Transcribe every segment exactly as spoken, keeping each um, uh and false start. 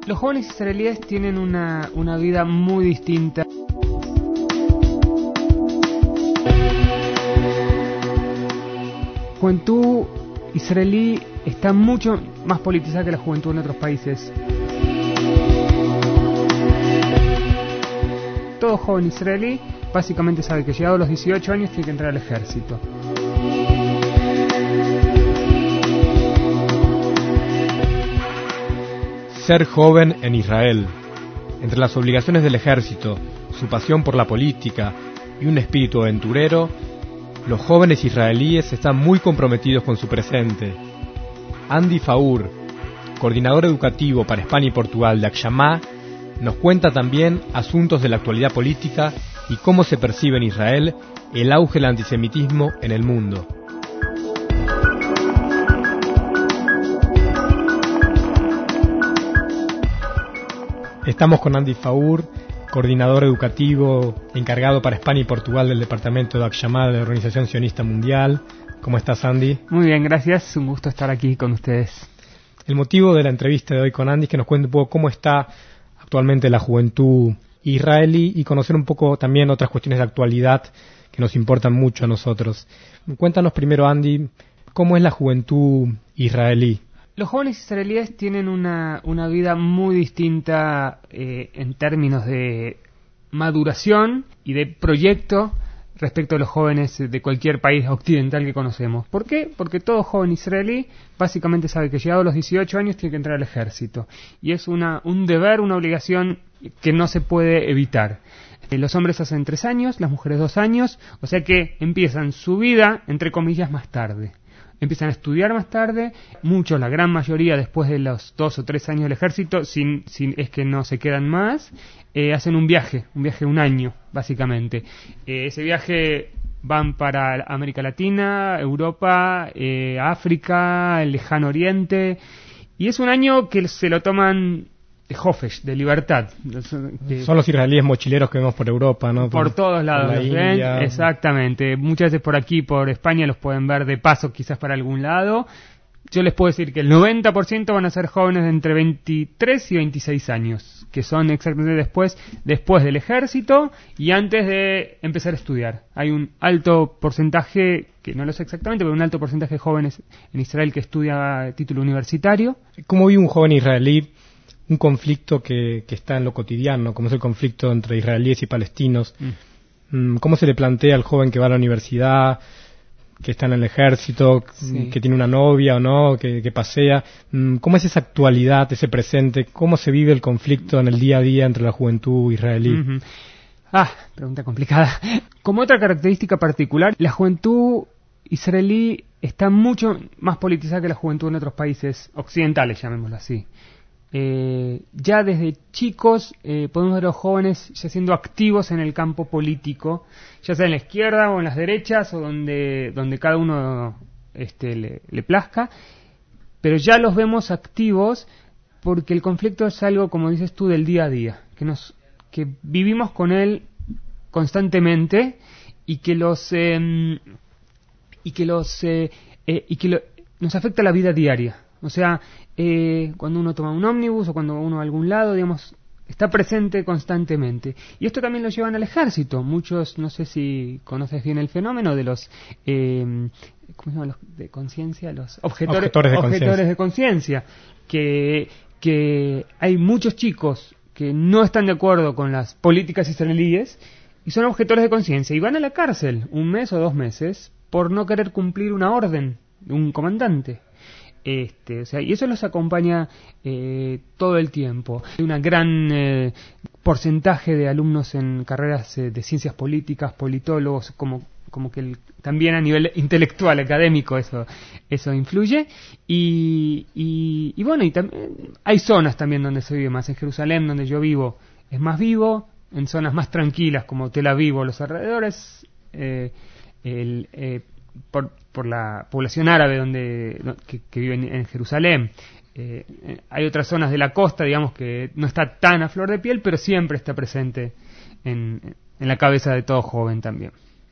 Los jóvenes israelíes tienen una, una vida muy distinta. La juventud israelí está mucho más politizada que la juventud en otros países. Todo joven israelí básicamente sabe que llegado a los dieciocho años tiene que entrar al ejército. Ser joven en Israel. Entre las obligaciones del ejército, su pasión por la política y un espíritu aventurero, los jóvenes israelíes están muy comprometidos con su presente. Andy Faur, coordinador educativo para España y Portugal de Akshamá, nos cuenta también asuntos de la actualidad política y cómo se percibe en Israel el auge del antisemitismo en el mundo. Estamos con Andy Faur, coordinador educativo encargado para España y Portugal del departamento de Akshamá de la Organización Sionista Mundial. ¿Cómo estás, Andy? Muy bien, gracias. Un gusto estar aquí con ustedes. El motivo de la entrevista de hoy con Andy es que nos cuente un poco cómo está actualmente la juventud israelí y conocer un poco también otras cuestiones de actualidad que nos importan mucho a nosotros. Cuéntanos primero, Andy, ¿cómo es la juventud israelí? Los jóvenes israelíes tienen una, una vida muy distinta eh, en términos de maduración y de proyecto respecto a los jóvenes de cualquier país occidental que conocemos. ¿Por qué? Porque todo joven israelí básicamente sabe que llegado a los dieciocho años tiene que entrar al ejército. Y es una, un deber, una obligación que no se puede evitar. Eh, los hombres hacen tres años, las mujeres dos años, o sea que empiezan su vida, entre comillas, más tarde. Empiezan a estudiar más tarde, muchos, la gran mayoría, después de los dos o tres años del ejército, sin, sin, es que no se quedan más, eh, hacen un viaje, un viaje de un año, básicamente. Eh, ese viaje van para América Latina, Europa, eh, África, el Lejano Oriente, y es un año que se lo toman de Hofesh, de libertad. De, Son los israelíes mochileros que vemos por Europa, ¿no? Por, por todos lados los ven, exactamente. Muchas veces por aquí, por España, los pueden ver de paso, quizás para algún lado. Yo les puedo decir que el noventa por ciento van a ser jóvenes de entre veintitrés y veintiséis años, que son exactamente después, después del ejército y antes de empezar a estudiar. Hay un alto porcentaje, que no lo sé exactamente, pero un alto porcentaje de jóvenes en Israel que estudia título universitario. ¿Cómo vive un joven israelí un conflicto que, que está en lo cotidiano, como es el conflicto entre israelíes y palestinos? Mm. ¿Cómo se le plantea al joven que va a la universidad, que está en el ejército, sí, que tiene una novia o no, que, que pasea? ¿Cómo es esa actualidad, ese presente? ¿Cómo se vive el conflicto en el día a día entre la juventud israelí? Uh-huh. Ah, pregunta complicada. Como otra característica particular, la juventud israelí está mucho más politizada que la juventud en otros países occidentales, llamémoslo así. Eh, ya desde chicos eh, podemos ver a los jóvenes ya siendo activos en el campo político, ya sea en la izquierda o en las derechas o donde, donde cada uno este, le, le plazca, pero ya los vemos activos porque el conflicto es algo, como dices tú, del día a día, que, nos, que vivimos con él constantemente y que los eh, y que los eh, eh, y que lo, nos afecta la vida diaria. O sea, eh, cuando uno toma un ómnibus o cuando uno va a algún lado, digamos, está presente constantemente. Y esto también lo llevan al ejército. Muchos, no sé si conoces bien el fenómeno de los, eh, ¿cómo se llama? Los de conciencia, los objetores, objetores de objetores de conciencia. Que, que hay muchos chicos que no están de acuerdo con las políticas israelíes y son objetores de conciencia y van a la cárcel un mes o dos meses por no querer cumplir una orden de un comandante. Este, o sea, y eso los acompaña eh, todo el tiempo. Hay un gran eh, porcentaje de alumnos en carreras eh, de ciencias políticas, politólogos, como, como que el, también a nivel intelectual, académico, eso, eso influye. Y, y, y bueno, y también hay zonas también donde se vive más. En Jerusalén, donde yo vivo, es más vivo. En zonas más tranquilas, como Tel Aviv o los alrededores, eh, el... Eh, Por, por la población árabe donde que, que vive en, en Jerusalén. Eh, hay otras zonas de la costa, digamos, que no está tan a flor de piel, pero siempre está presente en, en la cabeza de todo joven también.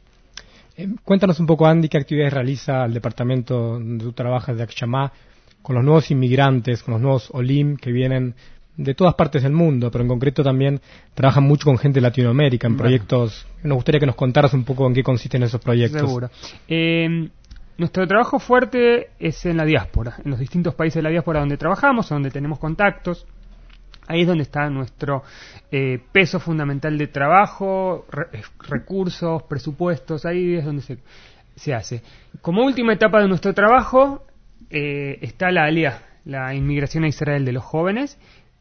Eh, cuéntanos un poco, Andy, qué actividades realiza el departamento donde tú trabajas de Akshamá con los nuevos inmigrantes, con los nuevos Olim que vienen de todas partes del mundo, pero en concreto también trabajan mucho con gente de Latinoamérica en bueno. proyectos. Nos gustaría que nos contaras un poco en qué consisten esos proyectos. Seguro. Eh, nuestro trabajo fuerte es en la diáspora, en los distintos países de la diáspora donde trabajamos, donde tenemos contactos. Ahí es donde está nuestro eh, peso fundamental de trabajo, re- recursos, presupuestos, ahí es donde se, se hace. Como última etapa de nuestro trabajo eh, está la Aliyá, la inmigración a Israel de los jóvenes,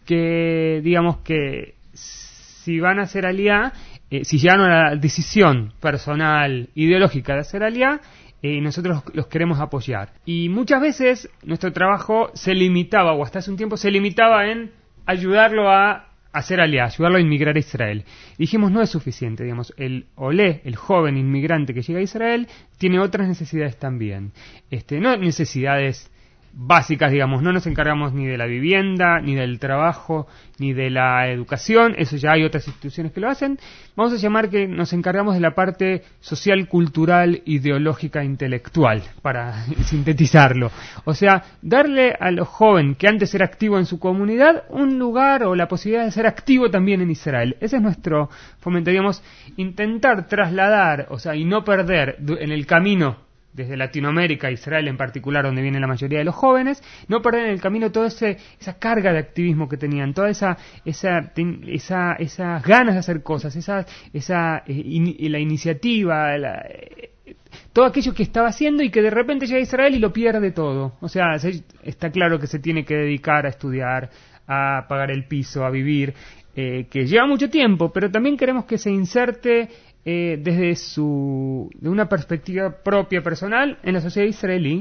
que digamos que si van a hacer Aliyá, eh, si llegan a la decisión personal, ideológica de hacer Aliyá, eh, nosotros los, los queremos apoyar. Y muchas veces nuestro trabajo se limitaba, o hasta hace un tiempo se limitaba en ayudarlo a hacer Aliyá, ayudarlo a inmigrar a Israel. Y dijimos, no es suficiente, digamos, el olé, el joven inmigrante que llega a Israel, tiene otras necesidades también. Este, no necesidades básicas, digamos, no nos encargamos ni de la vivienda, ni del trabajo, ni de la educación, eso ya hay otras instituciones que lo hacen. Vamos a llamar que nos encargamos de la parte social, cultural, ideológica, intelectual, para sintetizarlo. O sea, darle a los jóvenes que antes era activo en su comunidad un lugar o la posibilidad de ser activo también en Israel. Ese es nuestro fomento, digamos, intentar trasladar, o sea, y no perder en el camino desde Latinoamérica, Israel en particular, donde viene la mayoría de los jóvenes, no perder en el camino toda ese, esa carga de activismo que tenían, toda esa esa esa esas ganas de hacer cosas, esa esa eh, in, la iniciativa, la, eh, todo aquello que estaba haciendo y que de repente llega a Israel y lo pierde todo. O sea, se, está claro que se tiene que dedicar a estudiar, a pagar el piso, a vivir, eh, que lleva mucho tiempo, pero también queremos que se inserte Eh, desde su de una perspectiva propia personal en la sociedad israelí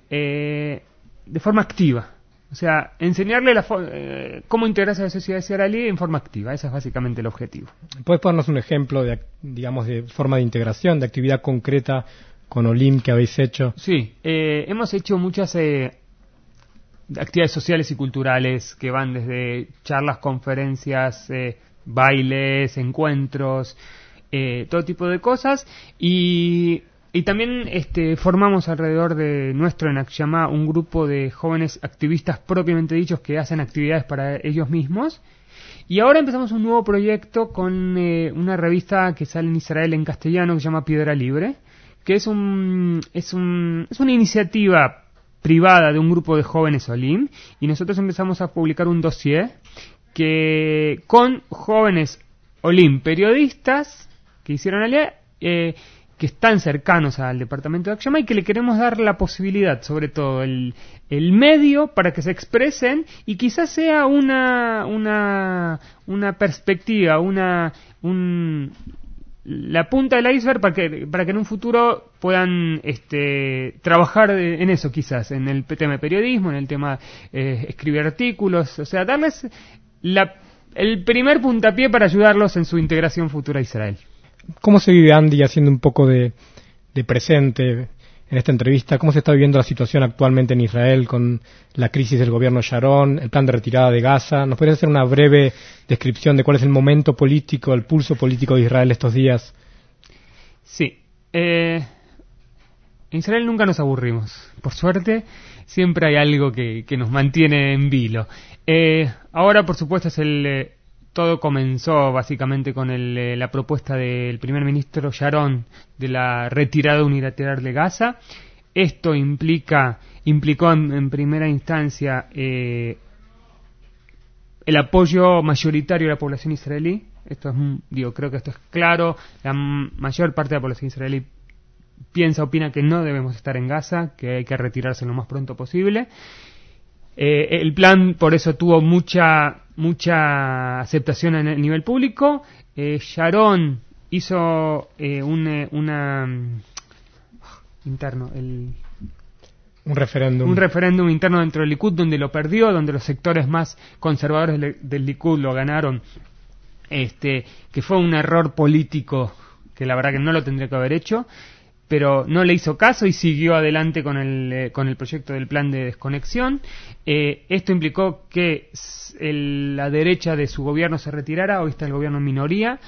eh, de forma activa, o sea, enseñarle la fo- eh, cómo integrarse a la sociedad israelí en forma activa. Ese es básicamente el objetivo. ¿Puedes ponernos un ejemplo de, digamos, de forma de integración, de actividad concreta con Olim que habéis hecho? Sí, eh, hemos hecho muchas eh, actividades sociales y culturales que van desde charlas, conferencias, eh, bailes, encuentros, Eh, todo tipo de cosas, y, y también este, formamos alrededor de nuestro en Akshama un grupo de jóvenes activistas propiamente dichos que hacen actividades para ellos mismos. Y ahora empezamos un nuevo proyecto con eh, una revista que sale en Israel en castellano que se llama Piedra Libre, que es un es un es una iniciativa privada de un grupo de jóvenes Olim, y nosotros empezamos a publicar un dossier que con jóvenes Olim periodistas que hicieron Aliyá, eh, que están cercanos al departamento de Akshama y que le queremos dar la posibilidad, sobre todo el, el medio para que se expresen, y quizás sea una una una perspectiva, una un, la punta del iceberg para que para que en un futuro puedan este trabajar de, en eso, quizás en el tema de periodismo, en el tema eh, escribir artículos, o sea, darles la, el primer puntapié para ayudarlos en su integración futura a Israel. ¿Cómo se vive, Andy, haciendo un poco de, de presente en esta entrevista? ¿Cómo se está viviendo la situación actualmente en Israel con la crisis del gobierno Sharon, el plan de retirada de Gaza? ¿Nos podrías hacer una breve descripción de cuál es el momento político, el pulso político de Israel estos días? Sí. Eh, en Israel nunca nos aburrimos. Por suerte, siempre hay algo que, que nos mantiene en vilo. Eh, ahora, por supuesto, es el... Eh, todo comenzó básicamente con el, eh, la propuesta del primer ministro Sharon de la retirada unilateral de Gaza. Esto implica implicó en, en primera instancia eh, el apoyo mayoritario de la población israelí. Esto es, digo, creo que esto es claro. La m- mayor parte de la población israelí piensa, opina que no debemos estar en Gaza, que hay que retirarse lo más pronto posible. Eh, el plan por eso tuvo mucha mucha aceptación a nivel público. Eh, Sharon hizo eh, un eh, una uh, interno el un referéndum un referéndum interno dentro del Likud, donde lo perdió, donde los sectores más conservadores del, del Likud lo ganaron, este que fue un error político que la verdad que no lo tendría que haber hecho, pero no le hizo caso y siguió adelante con el eh, con el proyecto del plan de desconexión. Eh, esto implicó que el, la derecha de su gobierno se retirara. Hoy está el gobierno en minoría.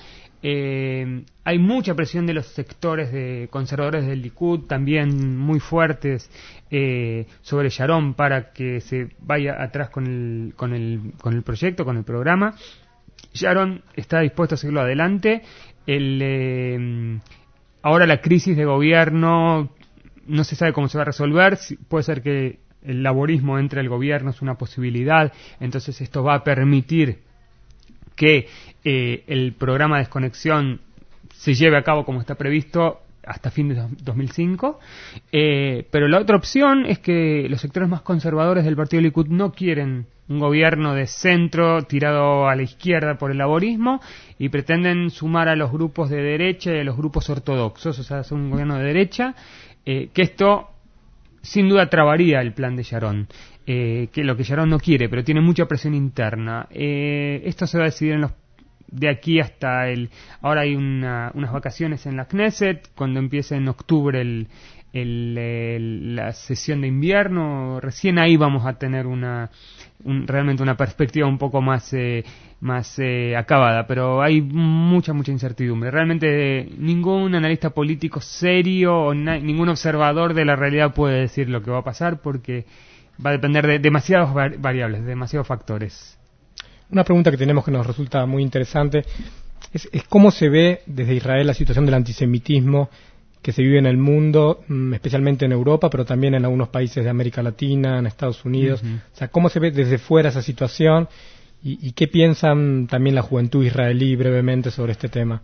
Eh, hay mucha presión de los sectores de conservadores del Likud, también muy fuertes, eh, sobre Sharon para que se vaya atrás con el, con el, con el proyecto, con el programa. Sharon está dispuesto a seguirlo adelante. El, eh, ahora la crisis de gobierno no se sabe cómo se va a resolver. Puede ser que el laborismo entre al gobierno, es una posibilidad. Entonces esto va a permitir que eh, el programa de desconexión se lleve a cabo como está previsto hasta fin de dos mil cinco. Eh, pero la otra opción es que los sectores más conservadores del partido Likud no quieren un gobierno de centro tirado a la izquierda por el laborismo y pretenden sumar a los grupos de derecha y a los grupos ortodoxos, o sea, hacer un gobierno de derecha, eh, que esto sin duda trabaría el plan de Sharon, eh, que lo que Sharon no quiere, pero tiene mucha presión interna. Eh, esto se va a decidir en los de aquí hasta el... Ahora hay una, unas vacaciones en la Knesset, cuando empiece en octubre el, el, el, la sesión de invierno, recién ahí vamos a tener una un, realmente una perspectiva un poco más eh, más eh, acabada, pero hay mucha, mucha incertidumbre. Realmente ningún analista político serio o na, ningún observador de la realidad puede decir lo que va a pasar, porque va a depender de demasiadas variables, de demasiados factores. Una pregunta que tenemos que nos resulta muy interesante es, es cómo se ve desde Israel la situación del antisemitismo que se vive en el mundo, especialmente en Europa, pero también en algunos países de América Latina, en Estados Unidos. Uh-huh. O sea, cómo se ve desde fuera esa situación y, y qué piensan también la juventud israelí brevemente sobre este tema.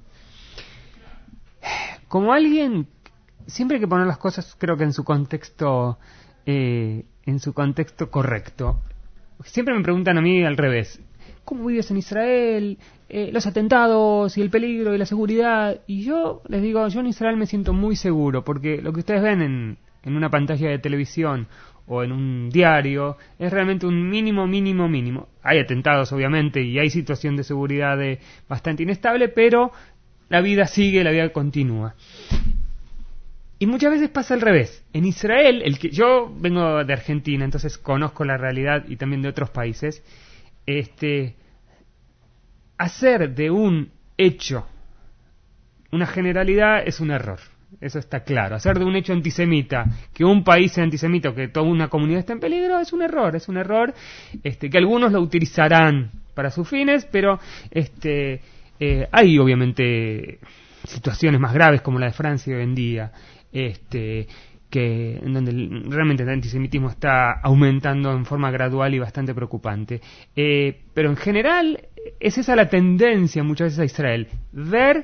Como alguien, siempre hay que poner las cosas, creo que en su contexto, eh, en su contexto correcto. Siempre me preguntan a mí al revés. ¿Cómo vives en Israel? Eh, los atentados y el peligro y la seguridad. Y yo les digo, yo en Israel me siento muy seguro, porque lo que ustedes ven en, en una pantalla de televisión o en un diario es realmente un mínimo, mínimo, mínimo. Hay atentados, obviamente, y hay situación de seguridad de bastante inestable, pero la vida sigue, la vida continúa. Y muchas veces pasa al revés. En Israel, el que yo vengo de Argentina, entonces conozco la realidad y también de otros países. Este, hacer de un hecho una generalidad es un error, eso está claro. Hacer de un hecho antisemita que un país sea antisemita o que toda una comunidad esté en peligro es un error, es un error este, que algunos lo utilizarán para sus fines, pero este, eh, hay obviamente situaciones más graves como la de Francia hoy en día, este, que en donde realmente el antisemitismo está aumentando en forma gradual y bastante preocupante. Eh, pero en general es esa la tendencia muchas veces a Israel, ver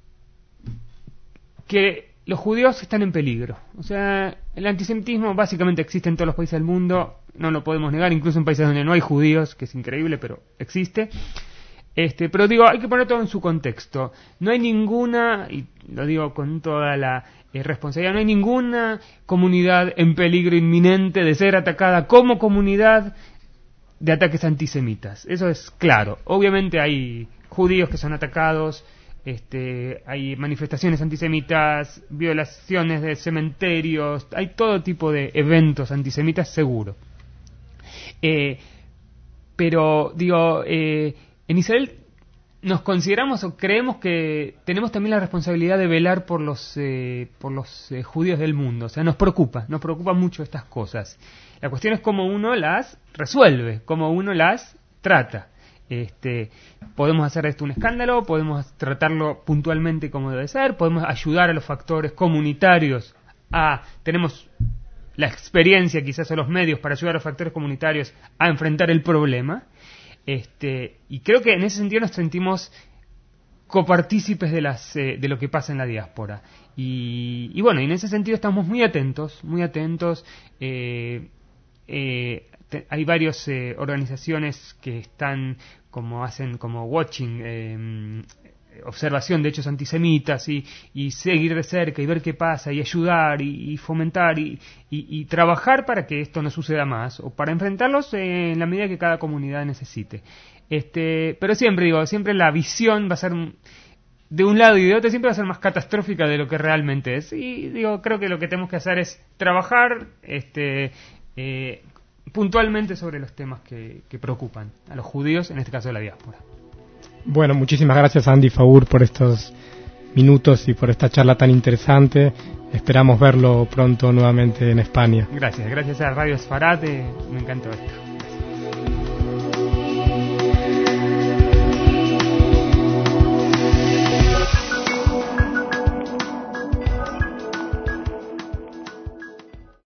que los judíos están en peligro. O sea, el antisemitismo básicamente existe en todos los países del mundo, no lo podemos negar, incluso en países donde no hay judíos, que es increíble, pero existe. Este, pero digo, hay que poner todo en su contexto. No hay ninguna, y lo digo con toda la eh, responsabilidad, no hay ninguna comunidad en peligro inminente de ser atacada como comunidad de ataques antisemitas. Eso es claro. Obviamente hay judíos que son atacados, este, hay manifestaciones antisemitas, violaciones de cementerios, hay todo tipo de eventos antisemitas seguro. Eh, pero, digo, eh, en Israel nos consideramos o creemos que tenemos también la responsabilidad de velar por los eh, por los eh, judíos del mundo. O sea, nos preocupa, nos preocupa mucho estas cosas. La cuestión es cómo uno las resuelve, cómo uno las trata. Este, podemos hacer esto un escándalo, podemos tratarlo puntualmente como debe ser, podemos ayudar a los factores comunitarios a... Tenemos la experiencia, quizás, o los medios para ayudar a los factores comunitarios a enfrentar el problema. Este, y creo que en ese sentido nos sentimos copartícipes de las eh, de lo que pasa en la diáspora y, y bueno, y en ese sentido estamos muy atentos muy atentos eh, eh, te, hay varias eh, organizaciones que están como hacen como watching eh, observación de hechos antisemitas y, y seguir de cerca y ver qué pasa y ayudar y, y fomentar y, y, y trabajar para que esto no suceda más o para enfrentarlos en la medida que cada comunidad necesite. Este, pero siempre digo, siempre la visión va a ser de un lado y de otro, siempre va a ser más catastrófica de lo que realmente es. Y digo, creo que lo que tenemos que hacer es trabajar este, eh, puntualmente sobre los temas que, que preocupan a los judíos, en este caso de la diáspora. Bueno, muchísimas gracias Andy Faur por estos minutos y por esta charla tan interesante. Esperamos verlo pronto nuevamente en España. Gracias, gracias a Radio Esfarate, me encantó esto.